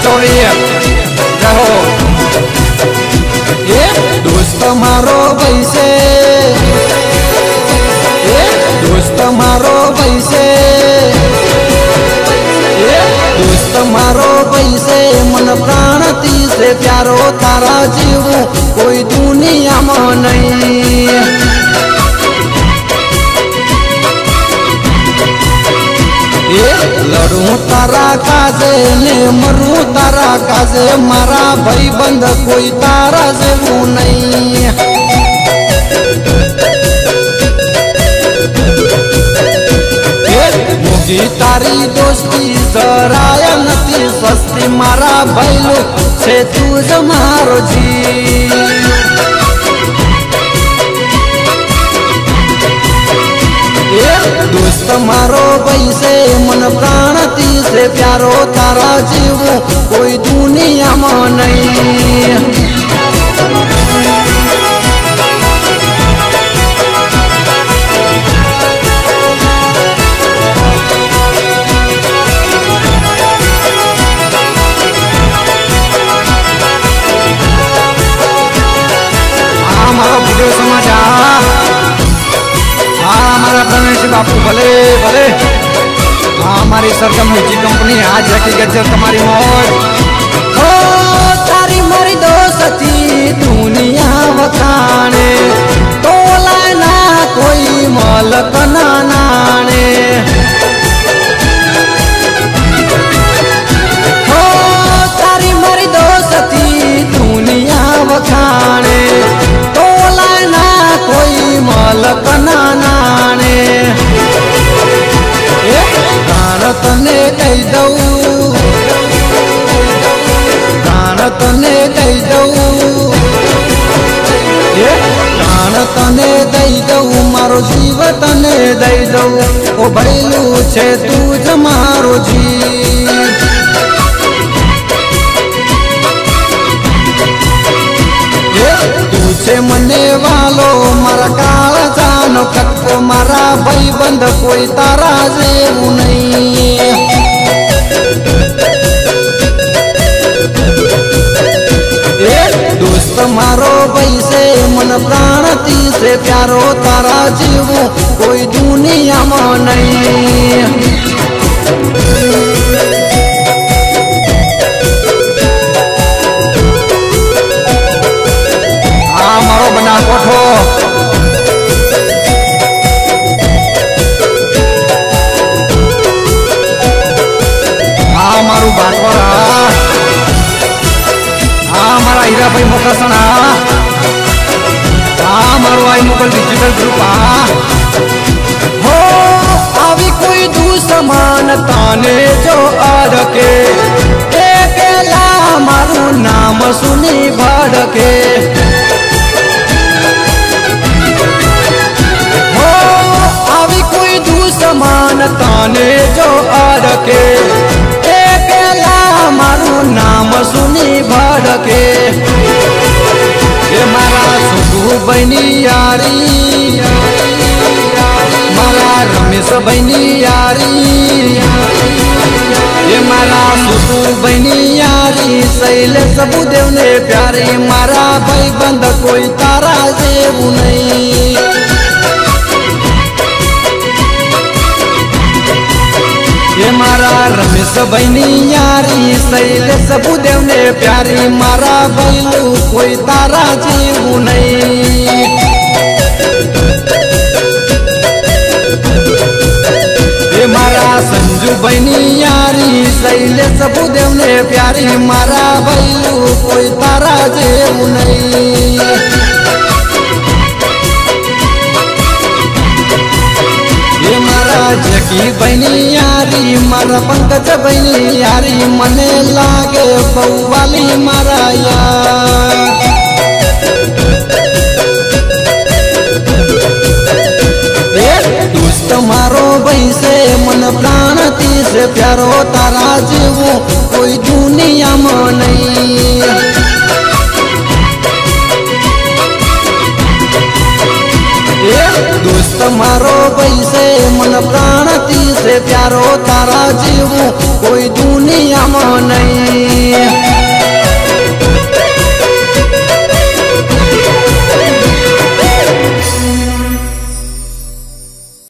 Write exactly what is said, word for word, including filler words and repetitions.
चौबीस रहो ये दोस्त मारो वैसे ये दोस्त मारो वैसे ये दोस्त मारो वैसे मन प्राण ती से प्यारो तारा जीव कोई दुनिया में नहीं लड़ू तारा काजे ने मरू तारा काजे मारा भाई बंद कोई तारा जेवू नहीं मुगी तारी दोस्ती जराया नती सस्ती मारा भैलो से तुझ मारो जी दोस्त मारो वैसे मन प्राण ती से प्यारो तारा जीव कोई दुनिया में नहीं हमारा वीडियो समाचार हमारा रमेश बापू भले भले हमारी सरगम म्यूजिक कंपनी आज हकीकत जब तुम्हारी मौज हो तारी मरी दोस्ती दुनिया वखाने तोला ना कोई मलक ना नाने हो तारी मरी दोस्ती दुनिया वखाने तोला ना कोई मलक ना नाने तने कही दऊ प्राण तने कही दऊ प्राण तने दई दऊ मारो जीव तने दई दऊ ओ भैलू छे तुझ मारो जी तुझे मने वालो मारा काला जानो कक्को मारा भाई बंद कोई तारा जेवू नहीं दोस्त मारो वैसे मन प्राण ती से प्यारो तारा जीव कोई दुनिया में नहीं मारो बना कोठो हाँ मारू बाटवारा हाँ मारा हीरा भाई मोकसना हाँ मारो आई मुगल डिजिटल ग्रुप हो अभी कोई दुश्मन ताने जो अड़के अकेला मारू नाम सुनी भड़के समान ताने जो अड़के अकेला मारू नाम सुनी भड़के ये मारा सुधू बहनी यारी मारा रमेश बहनी यारी ये मारा सुधू बहनी यारी सैले सबू देव ने प्यारी मारा भाई बंद कोई तारा जेवू नहीं ये मारा रमेश बहनी यारी सैले सबू देव ने प्यारी मारा भैलू कोई तारा जीवू नहीं ये मारा संजू बहनी यारी सैले सबू देव ने प्यारी मारा भैलू कोई तारा जीवू नहीं ये मारा जकी बहनी यारी मारा पंकज बहनी यारी मने लागे बउवाली मारा यार दोस्त मारो वैसे मन प्राण ती से प्यारो तारा जीव कोई दुनिया में नहीं दोस्त मारो वैसे मन प्राणती से प्यारो तारा जीवू कोई दुनिया में नहीं।